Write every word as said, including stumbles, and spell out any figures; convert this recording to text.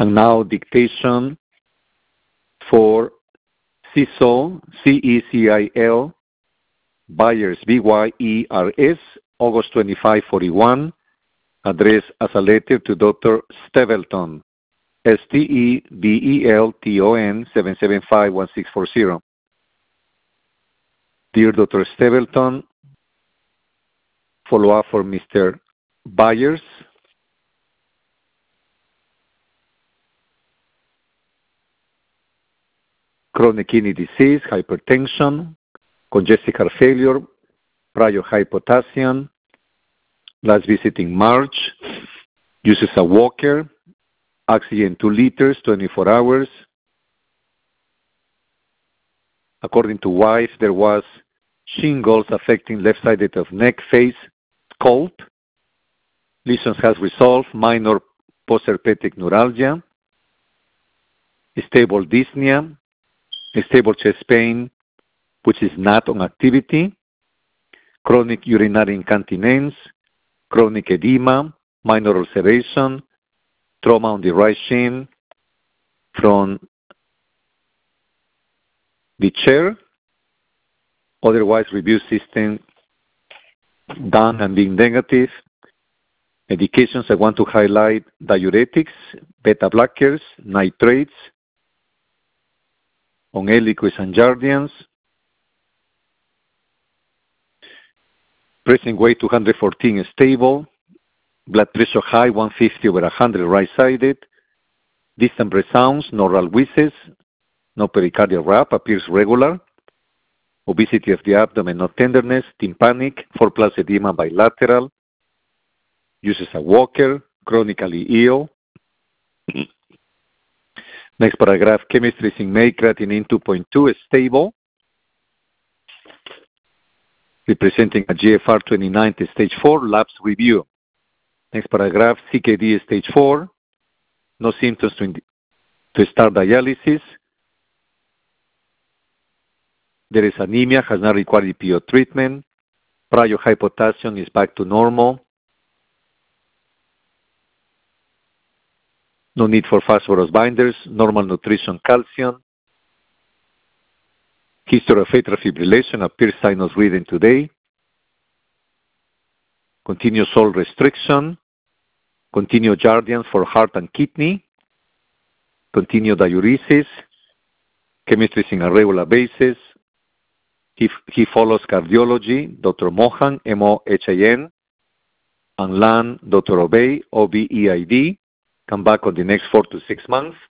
And now dictation for CECIL, C E C I L, Byers, B Y E R S, August twenty-fifth, forty-one, addressed as a letter to Doctor Stebelton, S T E B E L T O N, seven seven five, one six four zero. Dear Doctor Stebelton, follow-up for Mister Byers. Chronic kidney disease, hypertension, congestive heart failure, prior high potassium, last visit in March, uses a walker, oxygen two liters, twenty-four hours. According to wife, there was shingles affecting left side of neck, face, scalp. Lesions has resolved, minor postherpetic neuralgia, stable dyspnea, stable chest pain, which is not on activity, chronic urinary incontinence, chronic edema, minor ulceration, trauma on the right shin from the chair, otherwise review system done and being negative. Medications I want to highlight: diuretics, beta blockers, nitrates, on Eliquis and Jardiance. Pressing weight two hundred fourteen is stable. Blood pressure high, one fifty over one hundred, right-sided. Distant breath sounds, neural wheezes. No pericardial rap, appears regular. Obesity of the abdomen, no tenderness. Tympanic, four plus edema bilateral. Uses a walker, chronically ill. Next paragraph, chemistry zinc May, creatinine two point two is stable. Representing a G F R twenty-nine to stage four, labs review. Next paragraph, C K D is stage four. No symptoms to, to start dialysis. There is anemia, has not required E P O treatment. Prior high potassium is back to normal. No need for phosphorus binders, normal nutrition, calcium. History of atrial fibrillation, appears sinus breathing today. Continue salt restriction. Continue Jardiance for heart and kidney. Continue diuresis. Chemistry in a regular basis. He, he follows cardiology, Doctor Mohan, M O H A N. And Lan, Doctor Obey, O B E I D. Come back on the next four to six months.